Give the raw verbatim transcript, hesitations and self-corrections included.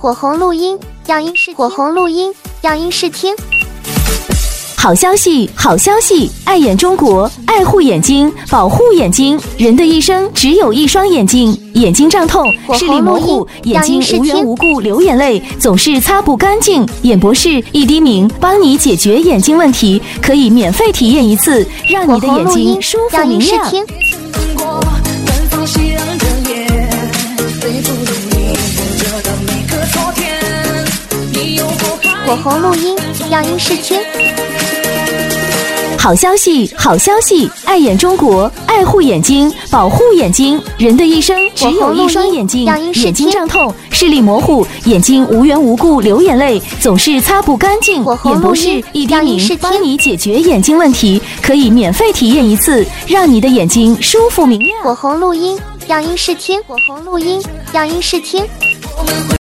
火红录音，样音试火红录音，样音试听。 好消息，好消息！爱眼中国，爱护眼睛，保护眼睛。人的一生只有一双眼睛，眼睛胀痛、视力模糊，眼睛无缘无故流眼泪，总是擦不干净。眼博士一滴明帮你解决眼睛问题，可以免费体验一次，让你的眼睛舒服明亮。 火红录音，样音试听。 好消息，好消息！爱眼中国，爱护眼睛，保护眼睛。人的一生只有一双眼睛，眼睛胀痛、视力模糊，眼睛无缘无故流眼泪，总是擦不干净。眼博士一滴明帮你解决眼睛问题，可以免费体验一次，让你的眼睛舒服明亮。 火红录音，样音试听。火红录音，样音试听。